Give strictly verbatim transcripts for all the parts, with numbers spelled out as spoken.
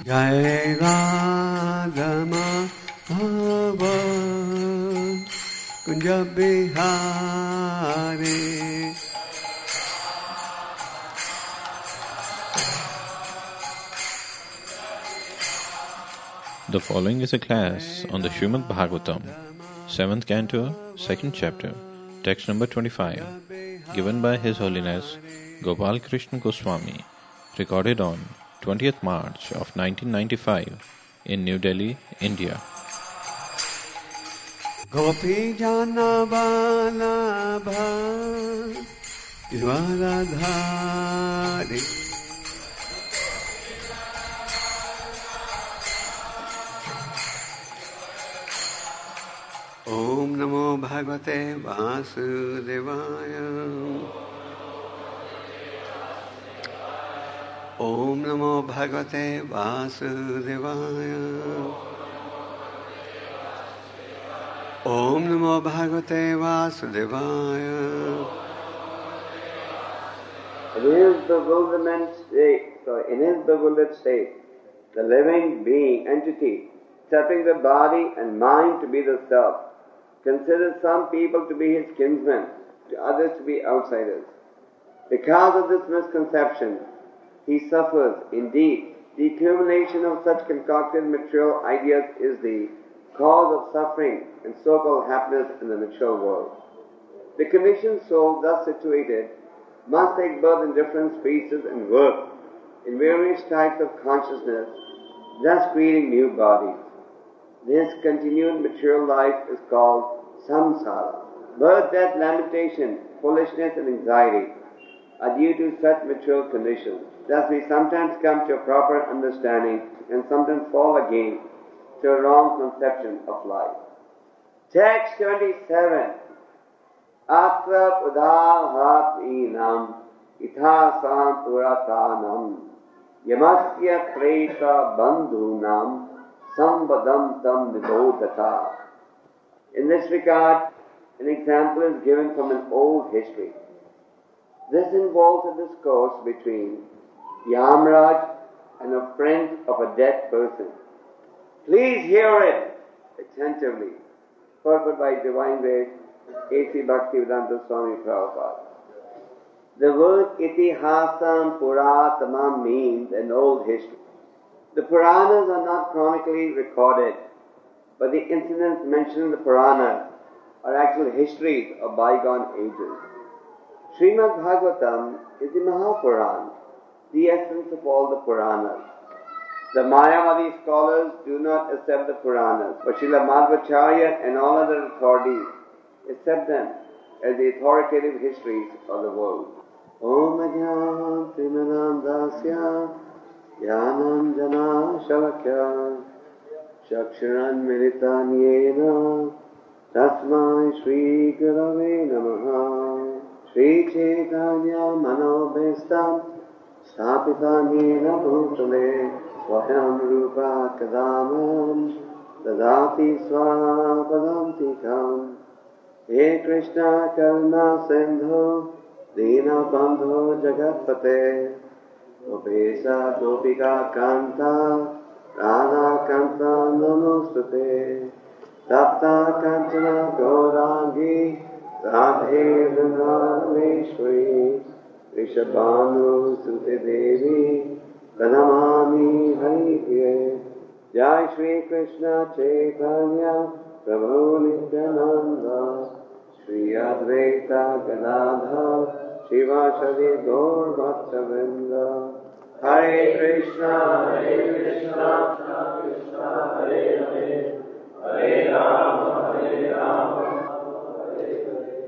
Jai Radha Madhava Kunja Bihari. The following is a class on the Srimad Bhagavatam, seventh Canto, second Chapter, text number twenty-five, given by His Holiness Gopal Krishna Goswami, recorded on twentieth March of nineteen ninety-five in New Delhi, India. Gopi Jana Vallabha Giridharadhari Om Namo Bhagavate Vasudevaya Om Namo Bhagavate Vasudevaya Om Namo Bhagavate Vasudevaya. In his bewilderment state, so in his bewildered state, the living being, entity, accepting the body and mind to be the self, considers some people to be his kinsmen, to others to be outsiders. Because of this misconception, he suffers. Indeed, the accumulation of such concocted material ideas is the cause of suffering and so-called happiness in the material world. The conditioned soul thus situated must take birth in different species and work in various types of consciousness, thus creating new bodies. This continued material life is called samsara. Birth, death, lamentation, foolishness and anxiety are due to such material conditions. Thus we sometimes come to a proper understanding and sometimes fall again to a wrong conception of life. Text twenty-seven. Atra pudhahatinam ithasam puratanam yamasya preta bandhunam sambadam nibodhata. In this regard, an example is given from an old history. This involves a discourse between Yamraj and a friend of a dead person. Please hear it attentively. Purport by Divine Grace, A C Bhaktivedanta Swami Prabhupada. The word itihasam puratamam means an old history. The Puranas are not chronically recorded, but the incidents mentioned in the Puranas are actual histories of bygone ages. Srimad Bhagavatam is the Mahapuran, the essence of all the Puranas. The Mayavadi scholars do not accept the Puranas, but Srila Madhvacharya and all other authorities accept them as the authoritative histories of the world. Om Ajnam Timanam Dasya Yanam Jana Shavakya Shaksharan Militan Yena Tasmai Shri Gurave Namaha Shri Chaitanya Manobhistam Sthapitam Yena Bhutale Swayam Rupa Kadamam Dadati Swapadam Tikam He Krishna Karuna Sindhu Dina Bandhu Jagatpate Gopesa Gopika Kanta Radha Kanta Namostate Tapta Kantana Gaurangi Radhe Vrindavaneshwari Rishabhanu Sute Devi Pranamami Haripriye Jai Shri Krishna Chaitanya Prabhu Nityananda Shri Advaita Gadadhar Shivasadi Gaur Bhaktavrinda Hare Krishna Hare Krishna Krishna Hare Hare Hare Rama Hare Rama Hare Hare.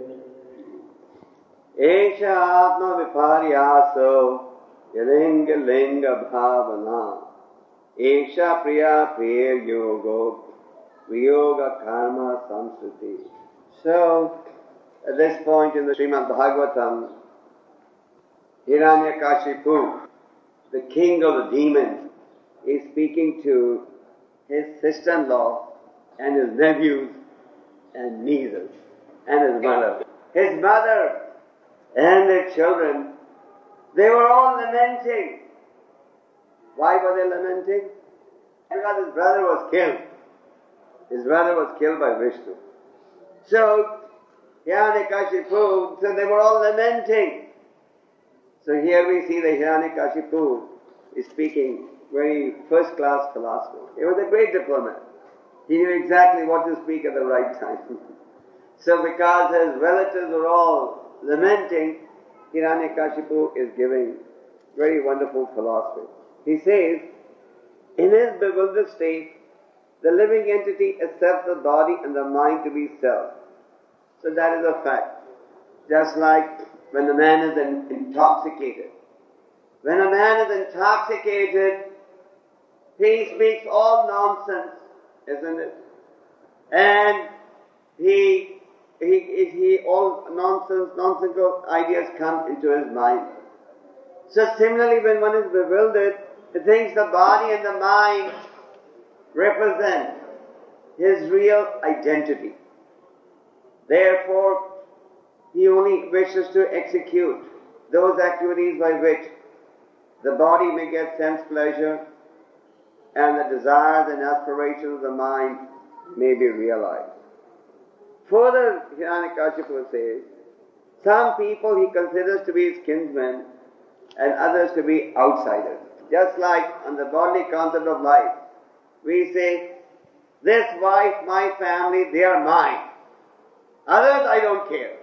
Esha Atma Viparyaso Yalinga Linga Bhavana Esha Priya Priya Yogo Viyoga Karma Samsruti. So, at this point in the Srimad Bhagavatam, Hiranyakashipu, the king of the demons, is speaking to his sister-in-law and his nephews and nieces and his mother. His mother and their children, they were all lamenting. Why were they lamenting? because his brother was killed. His brother was killed by Vishnu. So, Hiranyakashipu, so they were all lamenting. So here we see the Hiranyakashipu is speaking very first-class philosophy. He was a great diplomat. He knew exactly what to speak at the right time. So because his relatives were all lamenting, Hiranyakashipu is giving very wonderful philosophy. He says, in his bewildered state, the living entity accepts the body and the mind to be self. So that is a fact. Just like when the man is in, intoxicated. When a man is intoxicated, he speaks all nonsense, isn't it? And he, he, he all nonsense, nonsensical ideas come into his mind. So similarly, when one is bewildered, he thinks the body and the mind represent his real identity. Therefore, he only wishes to execute those activities by which the body may get sense pleasure and the desires and aspirations of the mind may be realized. Further, Hiranyakashipu says, some people he considers to be his kinsmen and others to be outsiders. Just like on the bodily concept of life, we say, this wife, my family, they are mine. Others, I don't care.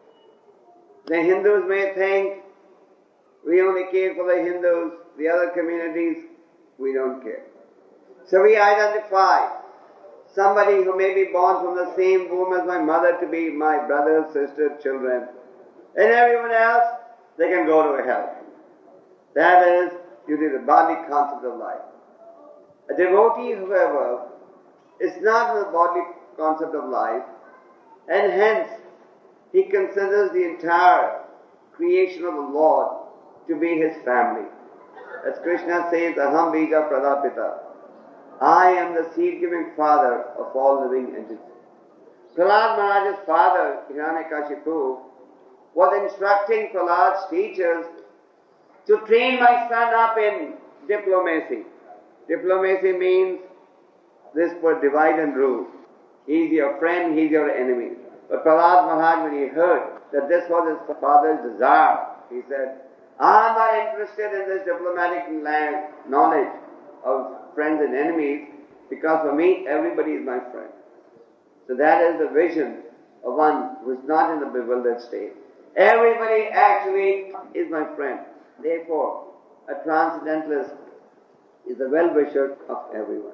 The Hindus may think, we only care for the Hindus, the other communities, we don't care. So we identify somebody who may be born from the same womb as my mother to be my brother, sister, children. And everyone else, they can go to hell. That is due to the bodily concept of life. A devotee, however, is not in the bodily concept of life, and hence he considers the entire creation of the Lord to be his family. As Krishna says, Aham Bija Pradapita, I am the seed-giving father of all living entities. Prahlad Maharaj's father, Hiranyakashipu, was instructing Prahlad's teachers to train my son up in diplomacy. Diplomacy means this for divide and rule. He's your friend, he's your enemy. But Prahlad Maharaj, when he heard that this was his father's desire, he said, I am not interested in this diplomatic knowledge of friends and enemies, because for me, everybody is my friend. So that is the vision of one who is not in a bewildered state. Everybody actually is my friend. Therefore, a transcendentalist is a well-wisher of everyone.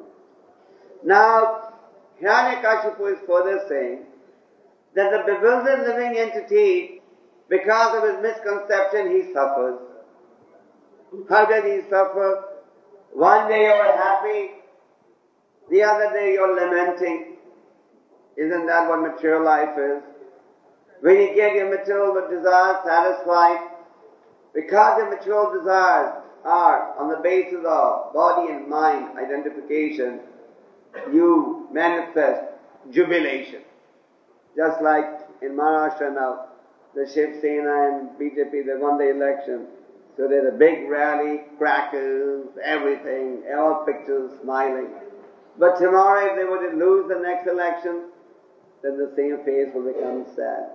Now, Hiranyakashipu is further saying that the bewildered living entity, because of his misconception, he suffers. How does he suffer? One day you're happy, the other day you're lamenting. Isn't that what material life is? When you get your material desires satisfied, because your material desires are on the basis of body and mind identification, you manifest jubilation. Just like in Maharashtra now, the Shiv Sena and B J P, they won the election. So there's a big rally, crackers, everything, all pictures, smiling. But tomorrow if they were to lose the next election, then the same face will become sad.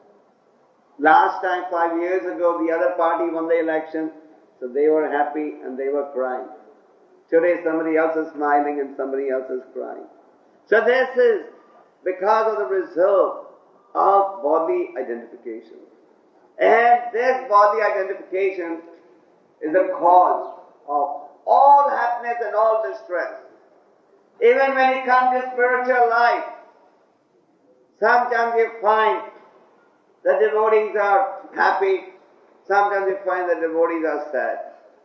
Last time, five years ago, the other party won the election, so they were happy and they were crying. Today somebody else is smiling and somebody else is crying. So this is because of the result of bodily identification. And this bodily identification is the cause of all happiness and all distress. Even when it comes to spiritual life, sometimes you find the devotees are happy, sometimes you find the devotees are sad.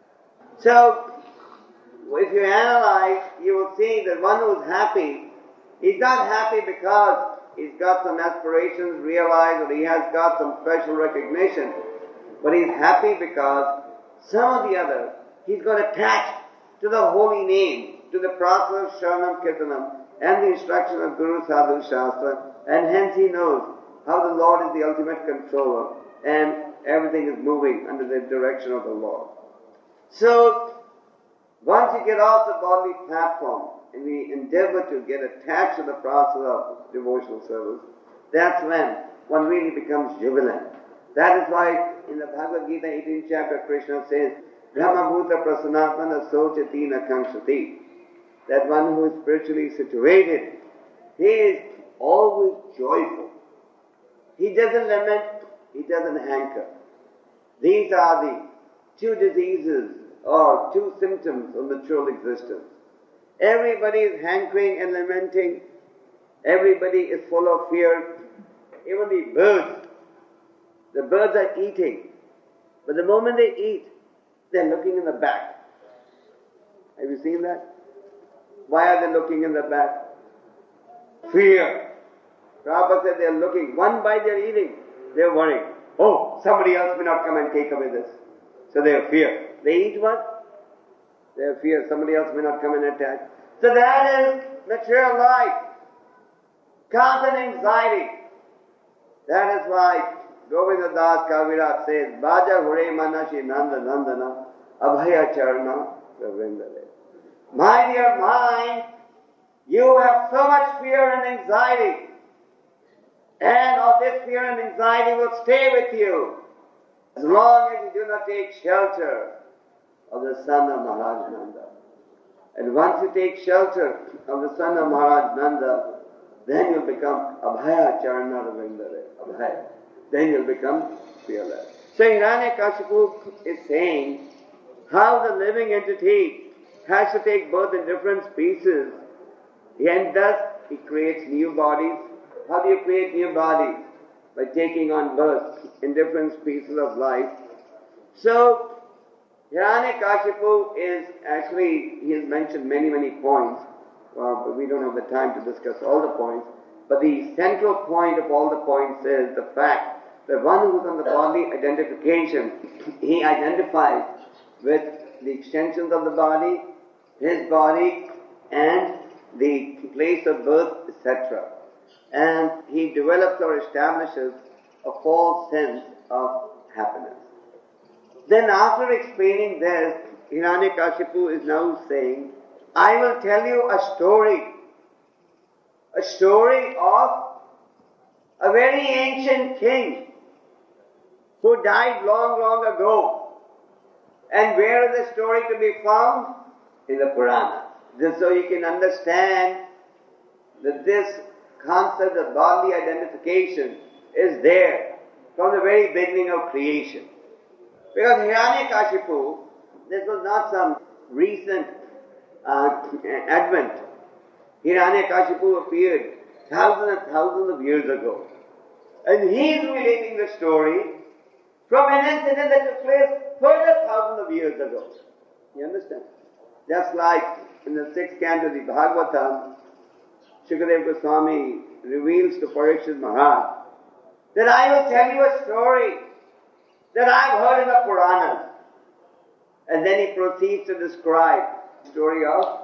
So, if you analyze, you will see that one who is happy, he's not happy because he's got some aspirations realized or he has got some special recognition, but he's happy because some of the other, he's got attached to the holy name, to the process of Sharanam Kirtanam and the instruction of Guru Sadhu Shastra, and hence he knows how the Lord is the ultimate controller and everything is moving under the direction of the Lord. So, Once you get off the bodily platform and we endeavor to get attached to the process of devotional service, that's when one really becomes jubilant. That is why in the Bhagavad Gita, eighteenth chapter, Krishna says, Brahmabhuta prasanatmana sochati na kankshati. That one who is spiritually situated, he is always joyful. He doesn't lament, he doesn't hanker. These are the two diseases or two symptoms of natural existence. Everybody is hankering and lamenting. Everybody is full of fear. Even the birds, the birds are eating. But the moment they eat, they're looking in the back. Have you seen that? Why are they looking in the back? Fear. Prabhupada said they're looking. One bite they're eating, they're worrying. Oh, somebody else may not come and take away this. So they have fear. They eat what? They have fear. Somebody else may not come and attack. So that is material life. Constant anxiety. That is why Govinda Das Kaviraj says, Baja Hure Manashi Nanda Nandana Abhaya Charana Ravindare. My dear mind, you have so much fear and anxiety. And of this fear and anxiety will stay with you as long as you do not take shelter of the son of Maharaj Nanda. And once you take shelter of the son of Maharaj Nanda, then you'll become Abhaya Charana Ravindare. Abhaya. Then you'll become fearless. So Hiranyakashipu is saying how the living entity has to take birth in different species, and thus he creates new bodies. How do you create new bodies? By taking on birth in different species of life. So Hiranyakashipu is actually, he has mentioned many, many points, well, but we don't have the time to discuss all the points. But the central point of all the points is the fact that one who is on the body identification, he identifies with the extensions of the body, his body, and the place of birth, et cetera. And he develops or establishes a false sense of happiness. Then after explaining this, Hiranyakashipu is now saying, I will tell you a story, a story of a very ancient king who died long, long ago. And where is the story to be found? In the Purana. Just so you can understand that this concept of bodily identification is there from the very beginning of creation. Because Hiranyakashipu, this was not some recent uh, advent. Hiranyakashipu appeared thousands and thousands of years ago. And he is relating the story from an incident that took place further thousands of years ago. You understand? Just like in the sixth canto of the Bhagavatam, Shukadeva Goswami reveals to Parikshit Maharaj that I will tell you a story that I've heard in the Puranas. And then he proceeds to describe the story of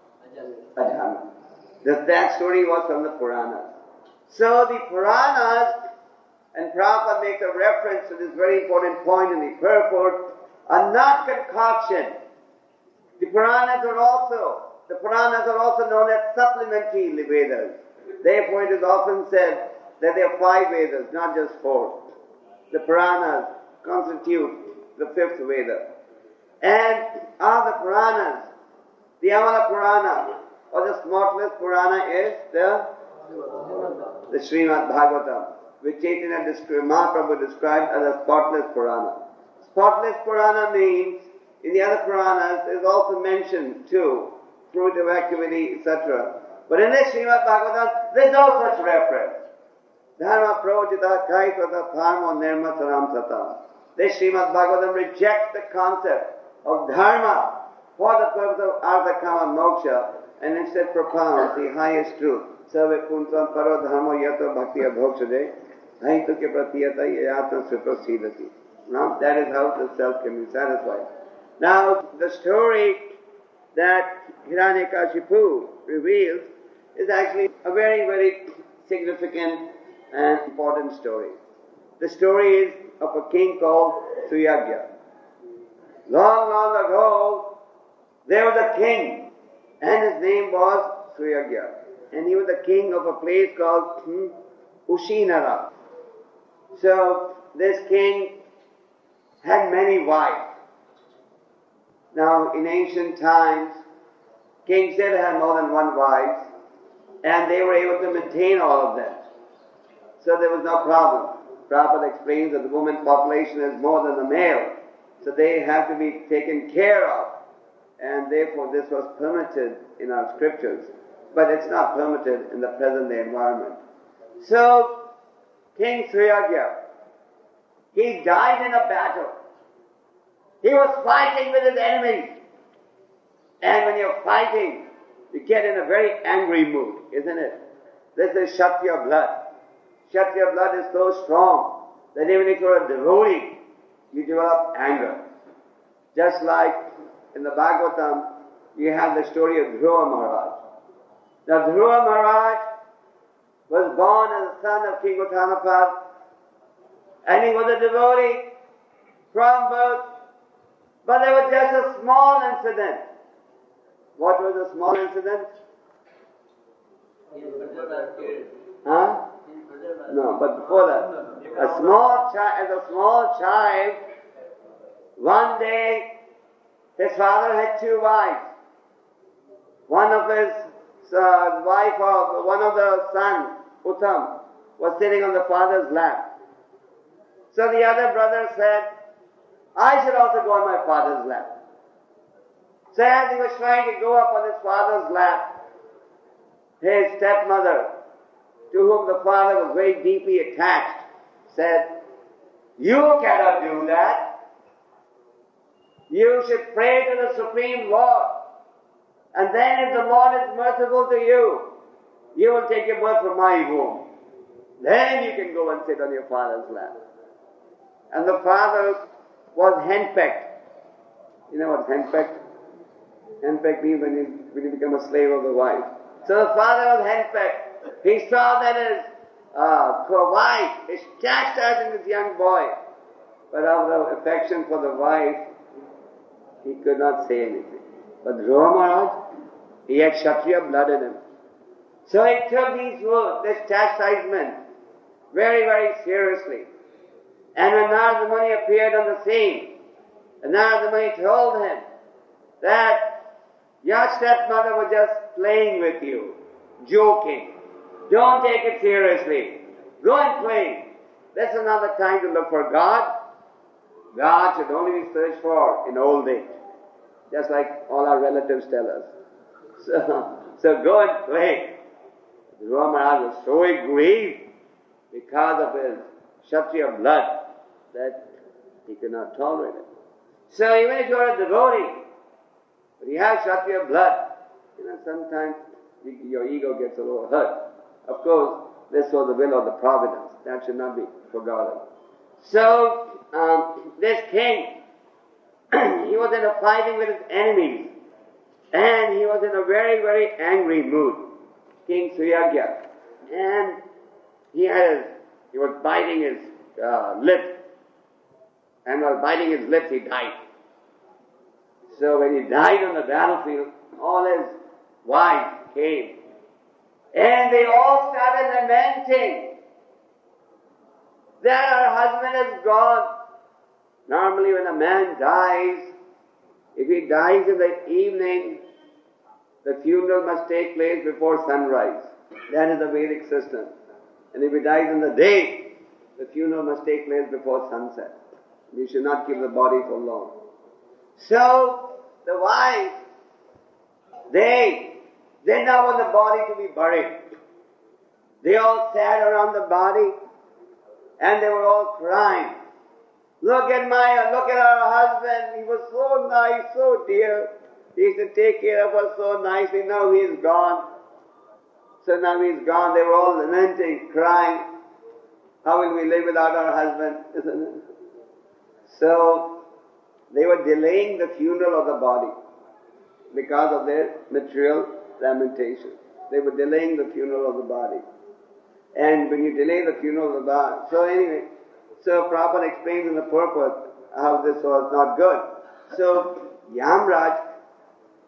Ajamil. That, that story was from the Puranas. So the Puranas, and Prabhupada makes a reference to this very important point in the purport, are not concoction. The Puranas are also, the Puranas are also known as supplementary Vedas. Therefore it is often said that there are five Vedas, not just four. The Puranas constitute the fifth Veda. And of the Puranas, the Amala Purana, or the spotless Purana is the, the Srimad Bhagavatam, which Chaitanya Mahaprabhu described as a spotless Purana. Spotless Purana means, in the other Puranas, is also mentioned too, fruit of activity, et cetera. But in this Srimad Bhagavatam, there is no such reference. Dharma pravajita kaitata dharma nirma saram satam. This Srimad Bhagavatam rejects the concept of dharma for the purpose of artha kama moksha, and instead propounds the highest truth. Sarve puntam paro dharma yato bhakti abhokshade haituke pratiyata yatra suprasidati. Now that is how the self can be satisfied. Now the story that Hiranyakashipu reveals is actually a very, very significant and important story. The story is of a king called Suyagya. Long, long ago, there was a king, and his name was Suyagya. And he was the king of a place called hmm, Ushinara. So this king had many wives. Now in ancient times, kings did have more than one wife, and they were able to maintain all of them. So there was no problem. Prabhupada explains that the woman's population is more than the male, so they have to be taken care of. And therefore this was permitted in our scriptures, but it's not permitted in the present day environment. So, King Suyagya, he died in a battle. He was fighting with his enemies. And when you're fighting, you get in a very angry mood, isn't it? This is Kshatriya blood. Kshatriya blood is so strong that even if you're a devotee, you develop anger. Just like in the Bhagavatam, you have the story of Dhruva Maharaj. Now Dhruva Maharaj was born as the son of King Uttanapad, and he was a devotee from birth. But there was just a small incident. What was the small incident? Huh? No, but before that, a small child, as a small child, one day his father had two wives. One of his uh, wife of one of the sons, Uttam, was sitting on the father's lap. So the other brother said, I should also go on my father's lap. So as he was trying to go up on his father's lap, his stepmother, to whom the father was very deeply attached, said, you cannot do that. You should pray to the Supreme Lord. And then if the Lord is merciful to you, you will take your birth from my womb. Then you can go and sit on your father's lap. And the father was henpecked. You know what henpecked? Henpecked means when you, when you become a slave of the wife. So the father was henpecked. He saw that his uh, wife is chastising this young boy. But out of affection for the wife, he could not say anything. But Dhruva Maharaj, he had Kshatriya blood in him. So he took these words, this chastisement, very, very seriously. And when Narada Muni appeared on the scene, Narada Muni told him that your stepmother was just playing with you, joking. Don't take it seriously. Go and play. This is not the time to look for God. God should only be searched for in old age. Just like all our relatives tell us. So, so go and play. Dhruva Maharaj was so aggrieved because of his Kshatriya blood that he could not tolerate it. So even if you're a devotee, but you have Kshatriya blood, you know, sometimes your ego gets a little hurt. Of course, this was the will of the providence. That should not be forgotten. So, um, this king, he was in a fighting with his enemies, and he was in a very, very angry mood, King Suyagya. And he had, his, he was biting his uh, lip, and while biting his lips, he died. So when he died on the battlefield, all his wives came, and they all started lamenting that our husband is gone. Normally when a man dies, if he dies in the evening, the funeral must take place before sunrise. That is the Vedic system. And if he dies in the day, the funeral must take place before sunset. You should not keep the body for long. So, the wives, they did not want the body to be buried. They all sat around the body and they were all crying. Look at my, look at our husband. He was so nice, so dear. He used to take care of us so nicely. Now he's gone. So now he's gone. They were all lamenting, crying. How will we live without our husband? Isn't it? So they were delaying the funeral of the body because of their material lamentation. They were delaying the funeral of the body. And when you delay the funeral of the body, so anyway, so Prabhupada explains in the purport how this was not good. So Yamraj,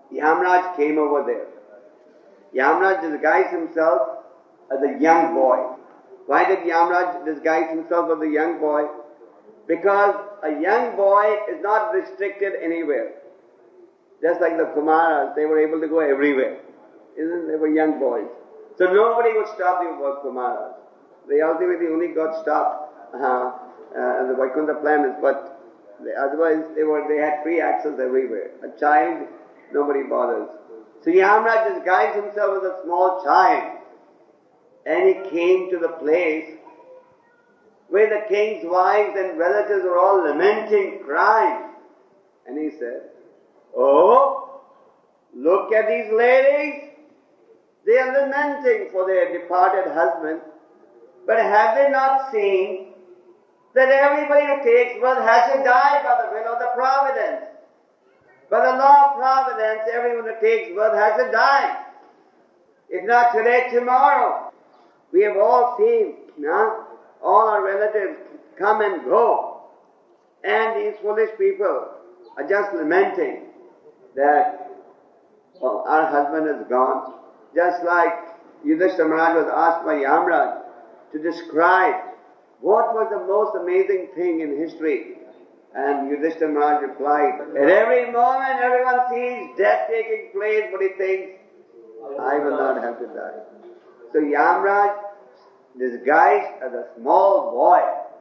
Yamraj came over there. Yamraj disguised himself as a young boy. Why did Yamraj disguise himself as a young boy? Because a young boy is not restricted anywhere. Just like the Kumaras, they were able to go everywhere. Isn't they were young boys. So nobody would stop the Kumaras. They ultimately only got stopped uh, uh, the Vaikuntha planets, but they, otherwise they were they had free access everywhere. A child, nobody bothers. So Yamraj disguised himself as a small child, and he came to the place where the king's wives and relatives were all lamenting, crying. And he said, "Oh, look at these ladies. They are lamenting for their departed husband. But have they not seen that everybody who takes birth has to die by the will of the providence? By the law of providence, everyone who takes birth has to die. If not today, tomorrow." We have all seen, no? All our relatives come and go. And these foolish people are just lamenting that, well, our husband is gone. Just like Yudhishthira Maharaj was asked by Yamraj to describe what was the most amazing thing in history. And Yudhishthira Maharaj replied, at every moment everyone sees death taking place, but he thinks, I will not have to die. So Yamraj, disguised as a small boy,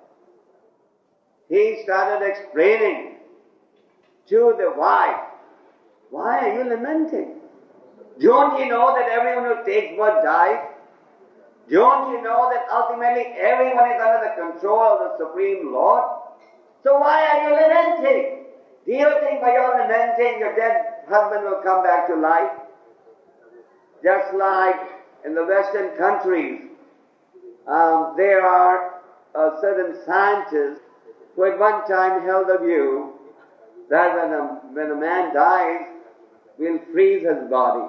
he started explaining to the wife, why are you lamenting? Don't you know that everyone who takes birth dies? Don't you know that ultimately everyone is under the control of the Supreme Lord? So why are you lamenting? Do you think by your lamenting your dead husband will come back to life? Just like in the Western countries, um, there are uh, certain scientists who at one time held the view that when a, when a man dies, we'll freeze his body.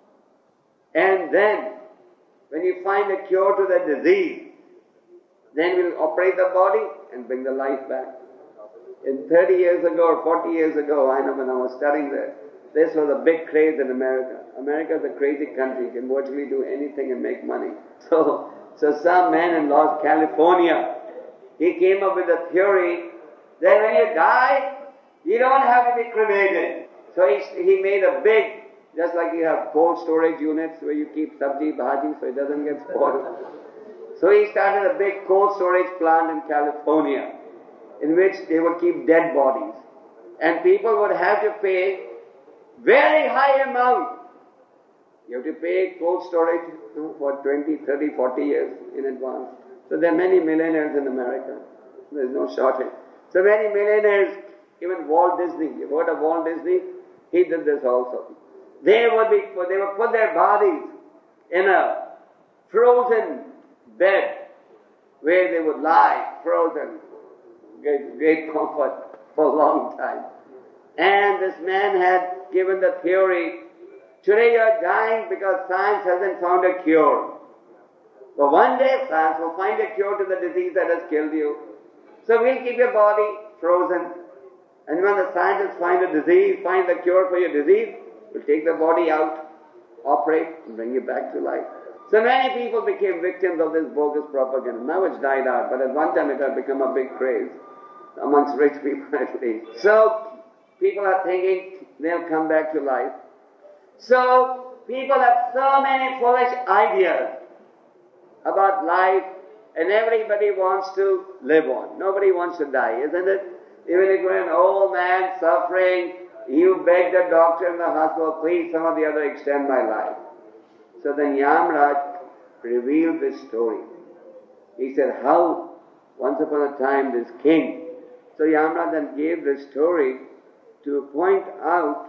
And then, when you find a cure to the disease, then we'll operate the body and bring the life back. In thirty years ago or forty years ago, I know when I was studying there, this was a big craze in America. America is a crazy country, can virtually do anything and make money. So, so some man in Los California, he came up with a theory that when you die, you don't have to be cremated. So he, he made a big, just like you have cold storage units where you keep sabji, bhaji, so it doesn't get spoiled. So he started a big cold storage plant in California, in which they would keep dead bodies. And people would have to pay very high amount. You have to pay cold storage you know, for twenty, thirty, forty years in advance. So there are many millionaires in America. There is no shortage. So many millionaires, even Walt Disney, you've heard of Walt Disney? He did this also. They would be, they would put their bodies in a frozen bed where they would lie frozen, great, great comfort for a long time. And this man had given the theory, today you are dying because science hasn't found a cure. But one day science will find a cure to the disease that has killed you. So we'll keep your body frozen. And when the scientists find a disease, find the cure for your disease, we'll take the body out, operate, and bring you back to life. So many people became victims of this bogus propaganda. Now it's died out, but at one time it had become a big craze amongst rich people at least. So people are thinking they'll come back to life. So people have so many foolish ideas about life, and everybody wants to live on. Nobody wants to die, isn't it? Even if you're an old man suffering, you beg the doctor in the hospital, please, some of the other extend my life. So then Yamraj revealed this story. He said, how once upon a time this king. So Yamraj then gave this story to point out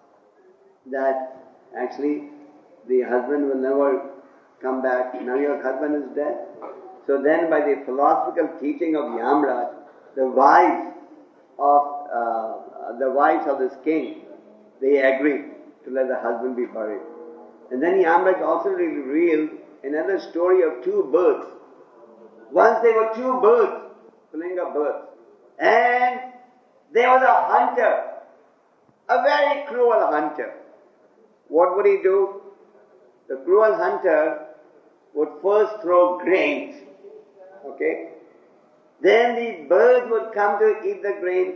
that actually the husband will never come back. Now your husband is dead. So then by the philosophical teaching of Yamraj, the wives of uh, the wives of this king, they agreed to let the husband be buried. And then Yamraj also revealed another story of two birds. Once there were two birds, Pulinga birds, and there was a hunter, a very cruel hunter. what would he do? The cruel hunter would first throw grains, okay? Then the birds would come to eat the grains.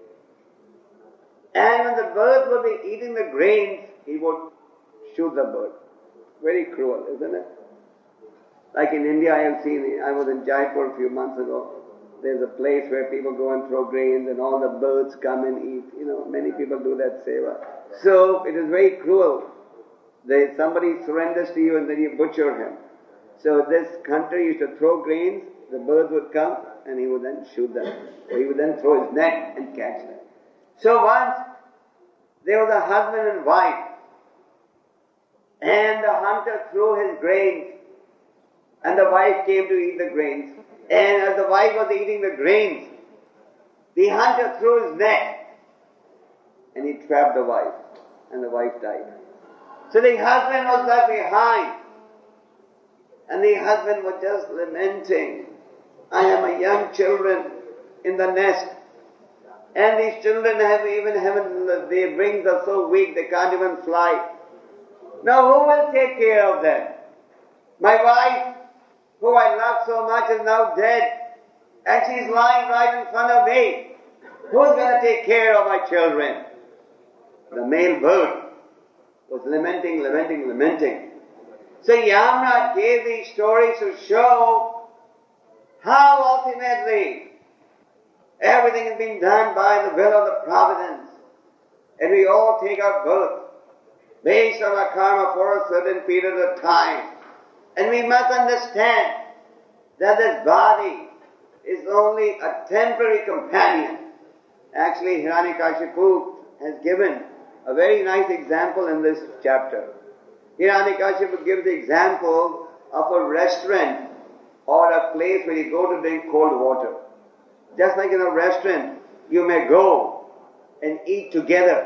And when the birds would be eating the grains, he would shoot the bird. Very cruel, isn't it? Like in India, I have seen, I was in Jaipur a few months ago. There's a place where people go and throw grains and all the birds come and eat. You know, many people do that seva. So it is very cruel. There, somebody surrenders to you and then you butcher him. So this hunter used to throw grains, the birds would come and he would then shoot them. Or he would then throw his net and catch them. So once there was a husband and wife, and the hunter threw his grains and the wife came to eat the grains. And as the wife was eating the grains, the hunter threw his net and he trapped the wife, and the wife died. So the husband was left behind, and the husband was just lamenting, I have my young children in the nest, and these children have even haven't, their wings are so weak they can't even fly. Now who will take care of them? My wife, who I love so much, is now dead, and she's lying right in front of me. Who's going to take care of my children? The male bird was lamenting, lamenting, lamenting. So Yamraj gave these stories to show how ultimately everything is being done by the will of the providence, and we all take our birth based on our karma for a certain period of time. And we must understand that this body is only a temporary companion. Actually, Hiranyakashipu has given a very nice example in this chapter. Hiranyakashipu gives the example of a restaurant or a place where you go to drink cold water. Just like in a restaurant, you may go and eat together.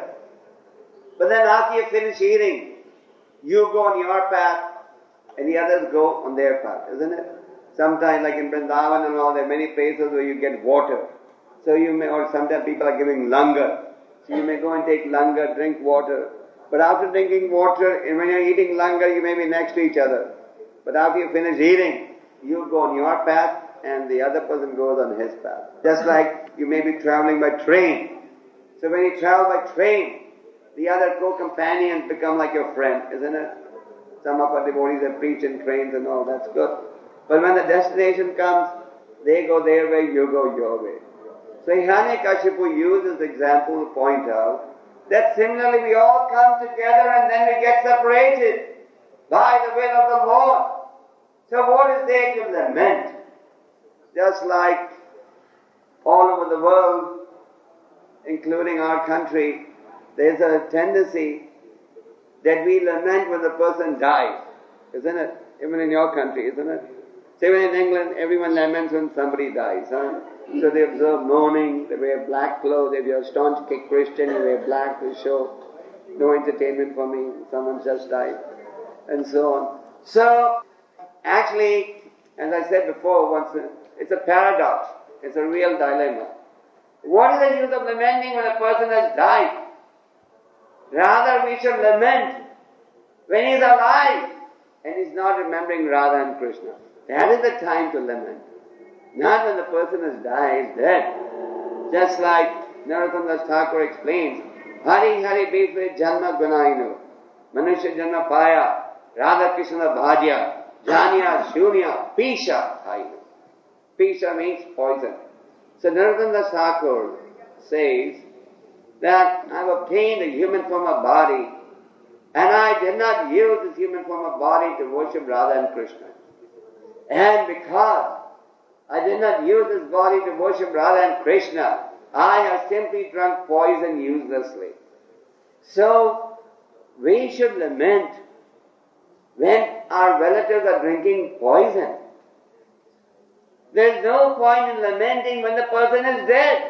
But then after you finish eating, you go on your path and the others go on their path, isn't it? Sometimes, like in Vrindavan and all, there are many places where you get water. So you may, or sometimes people are giving langar. So you may go and take langar, drink water. But after drinking water, and when you're eating langar, you may be next to each other. But after you finish eating, you go on your path and the other person goes on his path. Just like you may be traveling by train. So when you travel by train, the other co-companions become like your friend, isn't it? Some of our devotees have preached in trains and all, that's good. But when the destination comes, they go their way, you go your way. So Hiranyakashipu used this example to point out that similarly we all come together and then we get separated by the will of the Lord. So what is there to lament? Just like all over the world, including our country, there's a tendency that we lament when the person dies, isn't it? Even in your country, isn't it? So even in England, everyone laments when somebody dies, huh? So they observe mourning, they wear black clothes. If you're a staunch Christian, you wear black to show no entertainment for me, someone just died, and so on. So, actually, as I said before, once, it's a paradox, it's a real dilemma. What is the use of lamenting when a person has died? Rather, we should lament when he is alive and he's not remembering Radha and Krishna. That is the time to lament. Not when the person has died, dead. Just like Narottam Das Thakur explains, Hari Hari Bife Janma Gunainu, Manusya Janma Paya, Radha Krishna Bhajya, Janya Shunya, Pisha Thainu. Pisha means poison. So Narottam Das Thakur says that I've obtained a human form of body and I did not use this human form of body to worship Radha and Krishna. And because I did not use this body to worship Radha and Krishna, I have simply drunk poison uselessly. So, we should lament when our relatives are drinking poison. There is no point in lamenting when the person is dead.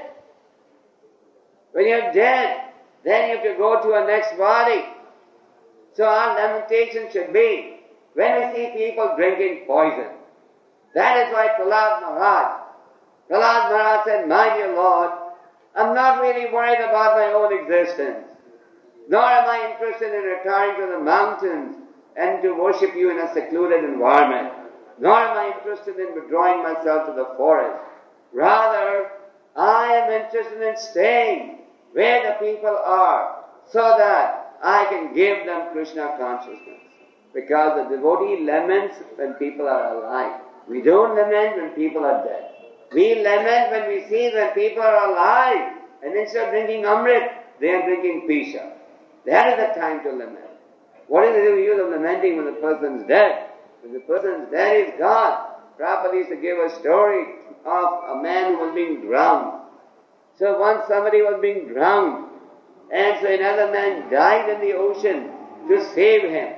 When you're dead, then you have to go to a next body. So our lamentation should be when we see people drinking poison. That is why Prahlad Maharaj, Prahlad Maharaj said, my dear Lord, I'm not really worried about my own existence. Nor am I interested in retiring to the mountains and to worship you in a secluded environment. Nor am I interested in withdrawing myself to the forest. Rather, I am interested in staying where the people are so that I can give them Krishna consciousness. Because the devotee laments when people are alive. We don't lament when people are dead. We lament when we see that people are alive, and instead of drinking Amrit, they are drinking Pisha. That is the time to lament. What is the use of lamenting when the person is dead? When the person is dead, is gone. Prabhupada used to give a story of a man who was being drowned. So once somebody was being drowned, and so another man died in the ocean to save him.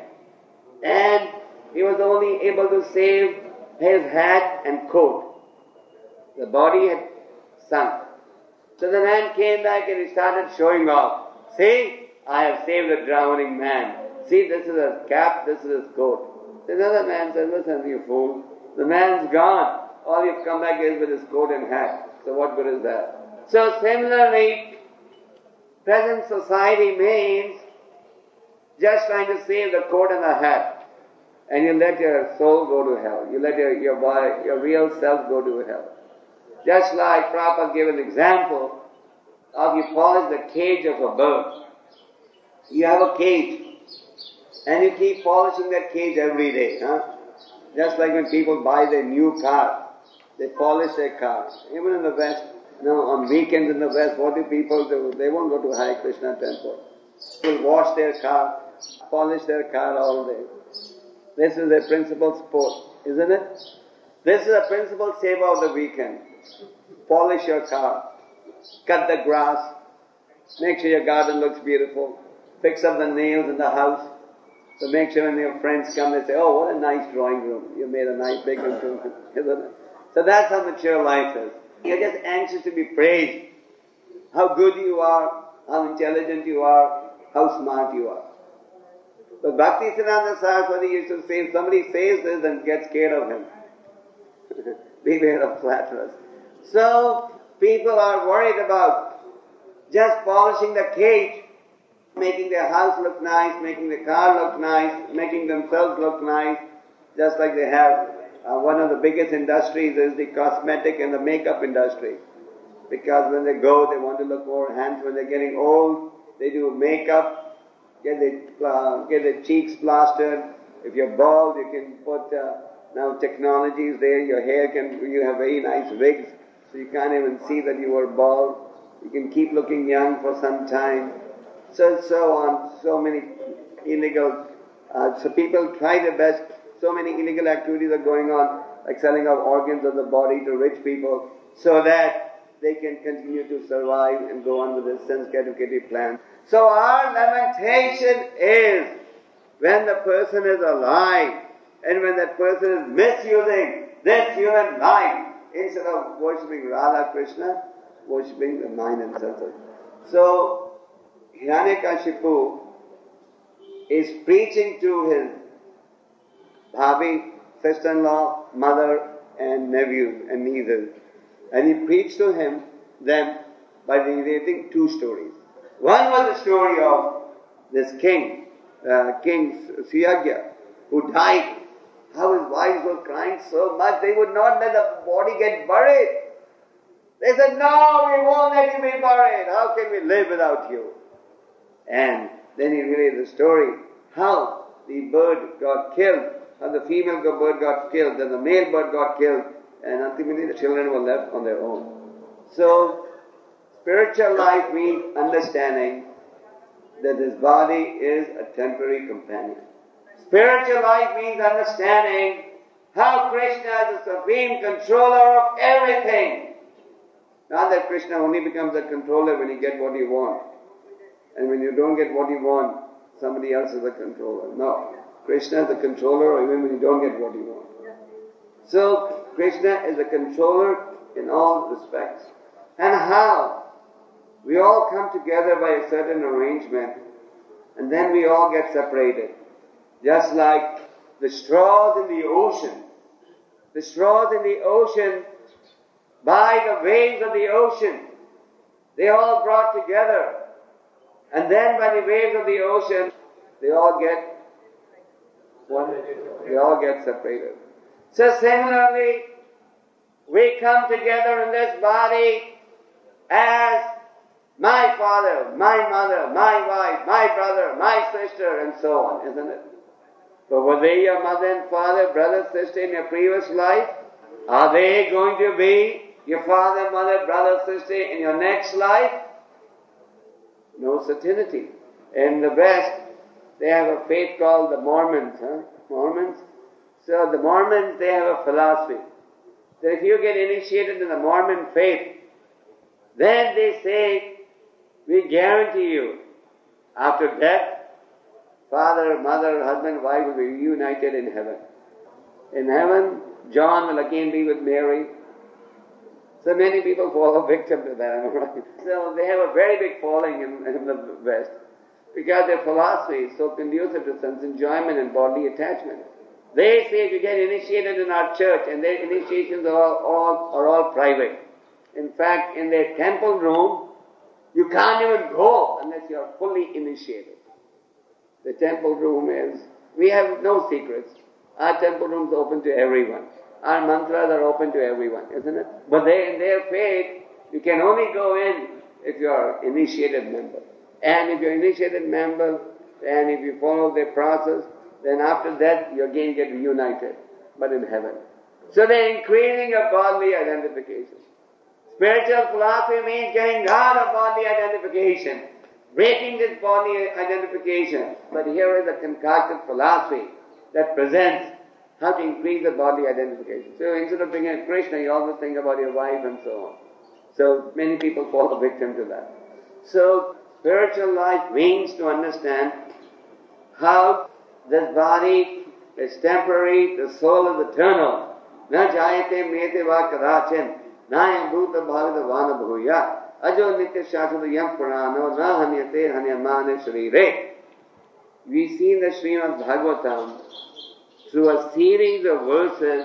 And he was only able to save his hat and coat. The body had sunk. So the man came back and he started showing off. See, I have saved a drowning man. See, this is his cap, this is his coat. So another man said, listen, you fool. The man's gone. All you've come back is with his coat and hat. So what good is that? So similarly, present society means just trying to save the coat and the hat. And you let your soul go to hell. You let your, your body, your real self go to hell. Just like Prabhupada gave an example of you polish the cage of a bird. You have a cage and you keep polishing that cage every day. Huh? Just like when people buy their new car, they polish their cars. Even in the West, you know, on weekends in the West, what do people do? They won't go to Hare Krishna temple. They will wash their car, polish their car all day. This is their principal sport, isn't it? This is a principal seva of the weekend. Polish your car, cut the grass, make sure your garden looks beautiful, fix up the nails in the house. So make sure when your friends come, they say, oh, what a nice drawing room. You made a nice big room, isn't it? So that's how mature life is. You're just anxious to be praised. How good you are, how intelligent you are, how smart you are. But Bhaktisiddhanta Saraswati used to say, if somebody says this, then get scared of him. Beware of flatterers. So, people are worried about just polishing the cage, making their house look nice, making the car look nice, making themselves look nice, just like they have. Uh, one of the biggest industries is the cosmetic and the makeup industry. Because when they go, they want to look more handsome. When they're getting old, they do makeup, get their, uh, get their cheeks plastered. If you're bald, you can put, uh, now technology is there, your hair can, you have very nice wigs, so you can't even see that you were bald. You can keep looking young for some time. So, so on, so many illegal, uh, so people try their best. So many illegal activities are going on, like selling of organs of the body to rich people, so that they can continue to survive and go on with this sense-gratificative plan. So our lamentation is when the person is alive and when that person is misusing this human life instead of worshipping Radha Krishna, worshipping the mind and senses. So Hiranyakashipu is preaching to his bhabi, sister-in-law, mother and nephews and nieces. And he preached to him them by relating two stories. One was the story of this king, uh, King Suyagya, who died. How his wives were crying so much, they would not let the body get buried. They said, no, we won't let you be buried. How can we live without you? And then he related the story, how the bird got killed, how the female bird got killed, then the male bird got killed, and ultimately the children were left on their own. So, spiritual life means understanding that this body is a temporary companion. Spiritual life means understanding how Krishna is the supreme controller of everything. Not that Krishna only becomes a controller when you get what you want. And when you don't get what you want, somebody else is a controller. No. Krishna is the controller even when you don't get what you want. So, Krishna is the controller in all respects. And how? We all come together by a certain arrangement and then we all get separated. Just like the straws in the ocean. The straws in the ocean, by the waves of the ocean, they all brought together. And then by the waves of the ocean, they all get one, they all get separated. So similarly, we come together in this body as my father, my mother, my wife, my brother, my sister, and so on, isn't it? But were they your mother and father, brother, sister in your previous life? Are they going to be your father, mother, brother, sister in your next life? No certainty. In the West, they have a faith called the Mormons, huh? Mormons. So the Mormons, they have a philosophy that if you get initiated in the Mormon faith, then they say, we guarantee you, after death, father, mother, husband, wife will be reunited in heaven. In heaven, John will again be with Mary. So many people fall a victim to that, am I right? So they have a very big following in, in the West because their philosophy is so conducive to sense enjoyment and bodily attachment. They say if you get initiated in our church, and their initiations are all, all, are all private. In fact, in their temple room, you can't even go unless you are fully initiated. The temple room is, we have no secrets. Our temple room is open to everyone. Our mantras are open to everyone, isn't it? But they, in their faith, you can only go in if you are an initiated member. And if you're an initiated member, and if you follow their process, then after that you again get reunited, but in heaven. So they're increasing your bodily identification. Spiritual philosophy means getting out of bodily identification, breaking this bodily identification. But here is a concocted philosophy that presents how to increase the bodily identification. So instead of thinking of Krishna, you always think about your wife and so on. So many people fall a victim to that. So spiritual life means to understand how this body is temporary, the soul is eternal. Na jayate mete va karachin, na yambhuta bhavita vana bhuya, ajo nitya shashvata yam purano, na hanyate hanyamane sharire. We see in the Srimad Bhagavatam, through a series of verses,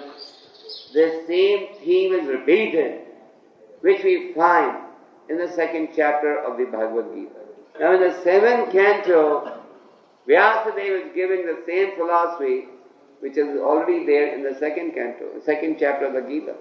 the same theme is repeated, which we find in the second chapter of the Bhagavad Gita. Now in the seventh canto, Vyasadeva is giving the same philosophy which is already there in the second canto, the second chapter of the Gita.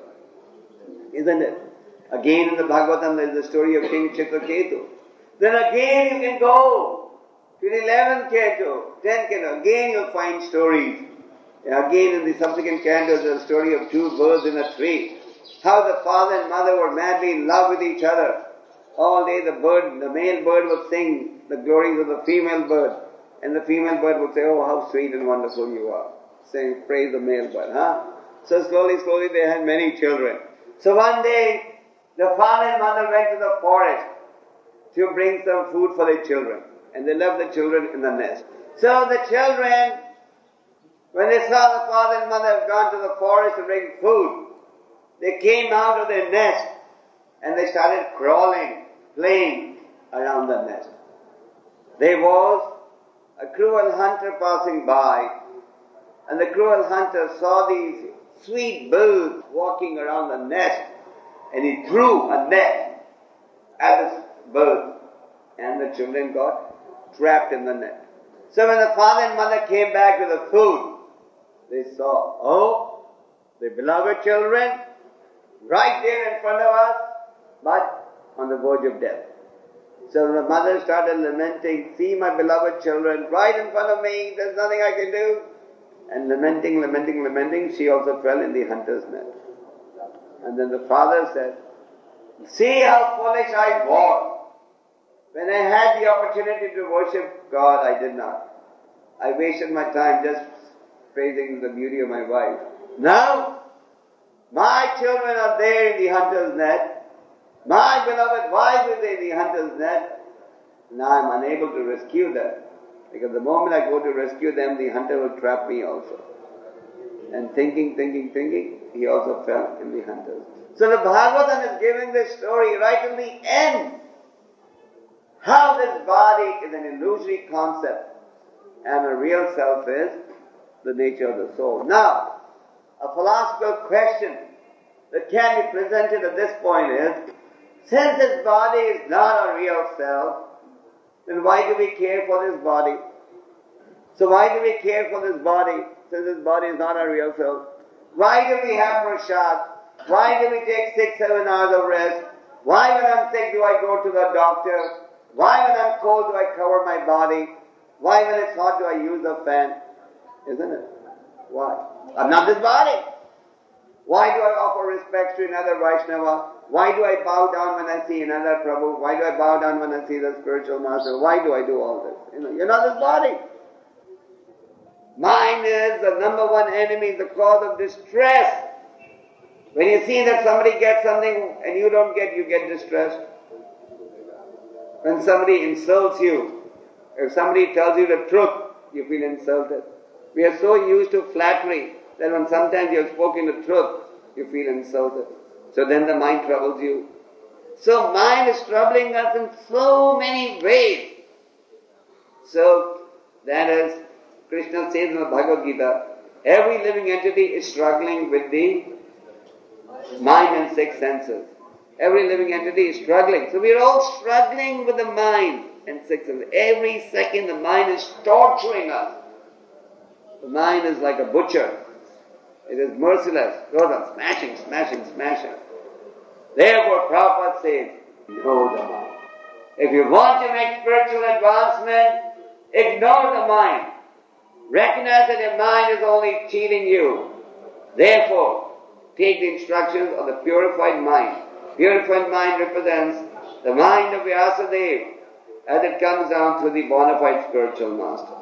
Isn't it? Again in the Bhagavatam there is the story of King Chitraketu. Then again you can go to the eleventh canto, tenth canto, again you'll find stories. Again in the subsequent cantos there's a story of two birds in a tree. How the father and mother were madly in love with each other. All day the bird, the male bird would sing the glories of the female bird. And the female bird would say, oh, how sweet and wonderful you are. Saying, praise the male bird, huh? So slowly, slowly they had many children. So one day, the father and mother went to the forest to bring some food for their children. And they left the children in the nest. So the children, when they saw the father and mother have gone to the forest to bring food, they came out of their nest and they started crawling, playing around the nest. There was a cruel hunter passing by, and the cruel hunter saw these sweet birds walking around the nest, and he threw a net at this bird, and the children got trapped in the net. So when the father and mother came back with the food, they saw, oh, the beloved children, right there in front of us, but on the verge of death. So the mother started lamenting, see my beloved children right in front of me, there's nothing I can do. And lamenting, lamenting, lamenting, she also fell in the hunter's net. And then the father said, see how foolish I was. When I had the opportunity to worship God, I did not. I wasted my time just praising the beauty of my wife. Now, my children are there in the hunter's net. My beloved wife is in the hunter's net. Now I'm unable to rescue them. Because the moment I go to rescue them, the hunter will trap me also. And thinking, thinking, thinking, he also fell in the hunter's. So the Bhagavatam is giving this story right in the end. How this body is an illusory concept and a real self is the nature of the soul. Now, a philosophical question that can be presented at this point is, since this body is not a real self, then why do we care for this body? So why do we care for this body, since this body is not our real self? Why do we have prasad? Why do we take six, seven hours of rest? Why when I'm sick do I go to the doctor? Why when I'm cold do I cover my body? Why when it's hot do I use a fan? Isn't it? Why? I'm not this body. Why do I offer respect to another Vaishnava? Why do I bow down when I see another Prabhu? Why do I bow down when I see the spiritual master? Why do I do all this? You know, you're not this body. Mind is the number one enemy, the cause of distress. When you see that somebody gets something and you don't get, you get distressed. When somebody insults you, if somebody tells you the truth, you feel insulted. We are so used to flattery that when sometimes you have spoken the truth, you feel insulted. So then the mind troubles you. So mind is troubling us in so many ways. So that is, Krishna says in the Bhagavad Gita, every living entity is struggling with the mind and six senses. Every living entity is struggling. So we are all struggling with the mind and six senses. Every second the mind is torturing us. The mind is like a butcher. It is merciless. Goes on smashing, smashing, smashing. Therefore Prabhupada says, know the mind. If you want to make spiritual advancement, ignore the mind. Recognize that your mind is only cheating you. Therefore, take the instructions of the purified mind. Purified mind represents the mind of Vyasadeva as it comes down through the bona fide spiritual master.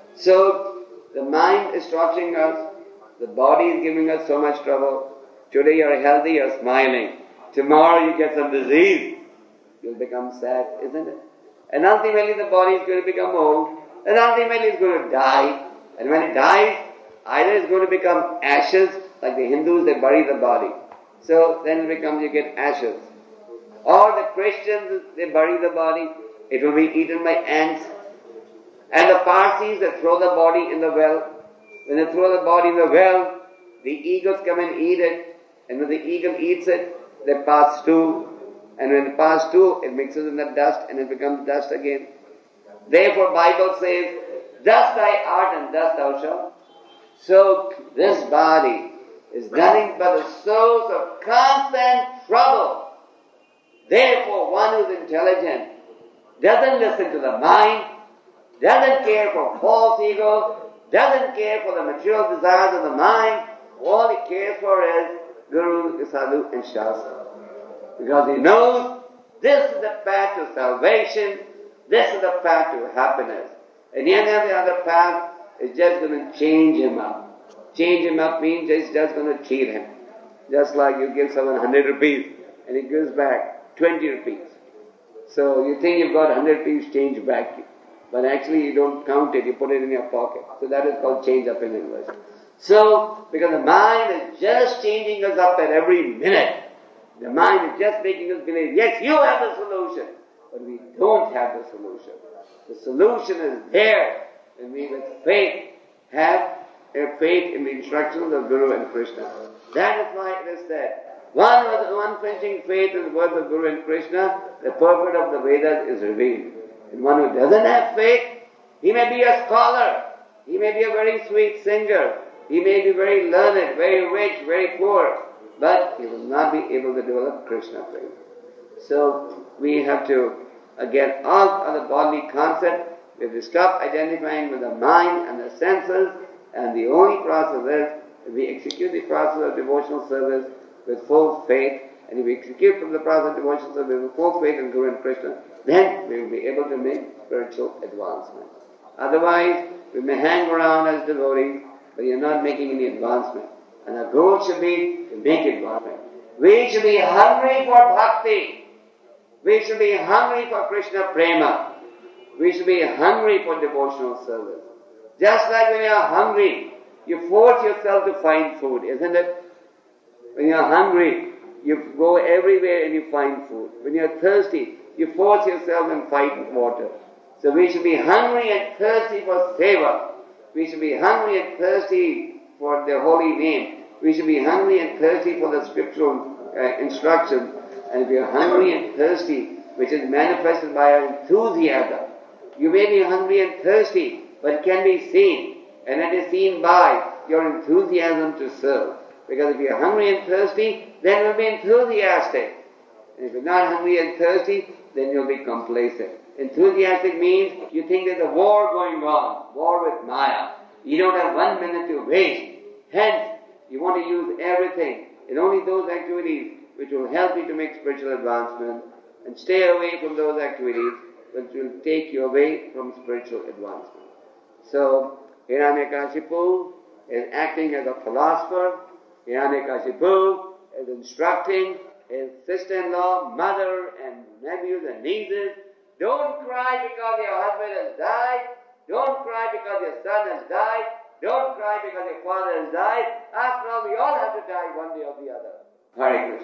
So, the mind is torturing us. The body is giving us so much trouble. Today you are healthy, you are smiling. Tomorrow you get some disease. You'll become sad, isn't it? And ultimately the body is going to become old. And ultimately it's going to die. And when it dies, either it's going to become ashes, like the Hindus, they bury the body. So then it becomes, you get ashes. Or the Christians, they bury the body. It will be eaten by ants. And the Parsis, they throw the body in the well. When they throw the body in the well, the eagles come and eat it. And when the eagle eats it, they pass stool. And when they pass stool, it mixes in the dust and it becomes dust again. Therefore, Bible says, dust thy art and dust thou shalt. So, this body is nothing but a source of constant trouble. Therefore, one who is intelligent doesn't listen to the mind, doesn't care for false ego, doesn't care for the material desires of the mind. All he cares for is Guru, Sadhu and Shastra. Because he knows this is the path to salvation, this is the path to happiness. And any other path is just going to change him up. Change him up means it's just going to cheat him. Just like you give someone one hundred rupees and he gives back twenty rupees. So you think you've got one hundred rupees change back. But actually you don't count it, you put it in your pocket. So that is called change up in English. So, because the mind is just changing us up at every minute. The mind is just making us believe, yes, you have the solution. But we don't have the solution. The solution is there. And we with faith have a faith in the instructions of Guru and Krishna. That is why it is said, one with unflinching faith in the words of Guru and Krishna, the purport of the Vedas is revealed. And one who doesn't have faith, he may be a scholar, he may be a very sweet singer, he may be very learned, very rich, very poor, but he will not be able to develop Krishna faith. So we have to, again, out of the bodily concept, we have to stop identifying with the mind and the senses, and the only process is if we execute the process of devotional service with full faith, and if we execute from the process of devotional service with full faith in Guru and Krishna, then we will be able to make spiritual advancement. Otherwise, we may hang around as devotees, but you're not making any advancement. And our goal should be to make advancement. We should be hungry for bhakti. We should be hungry for Krishna prema. We should be hungry for devotional service. Just like when you are hungry, you force yourself to find food, isn't it? When you are hungry, you go everywhere and you find food. When you are thirsty, you force yourself and fight water. So we should be hungry and thirsty for seva. We should be hungry and thirsty for the holy name. We should be hungry and thirsty for the scriptural uh, instruction. And if we are hungry and thirsty, which is manifested by our enthusiasm, You may be hungry and thirsty, but it can be seen. And it is seen by your enthusiasm to serve. Because if you're hungry and thirsty, then you'll be enthusiastic. And if you're not hungry and thirsty, then you'll be complacent. Enthusiastic means you think there's a war going on, war with Maya. You don't have one minute to waste. Hence, you want to use everything in only those activities which will help you to make spiritual advancement, and stay away from those activities which will take you away from spiritual advancement. So, Hiranyakashipu is acting as a philosopher. Hiranyakashipu is instructing his sister-in-law, mother, and nephews and nieces. Don't cry because your husband has died. Don't cry because your son has died. Don't cry because your father has died. After all, we all have to die one day or the other. Hare Krishna.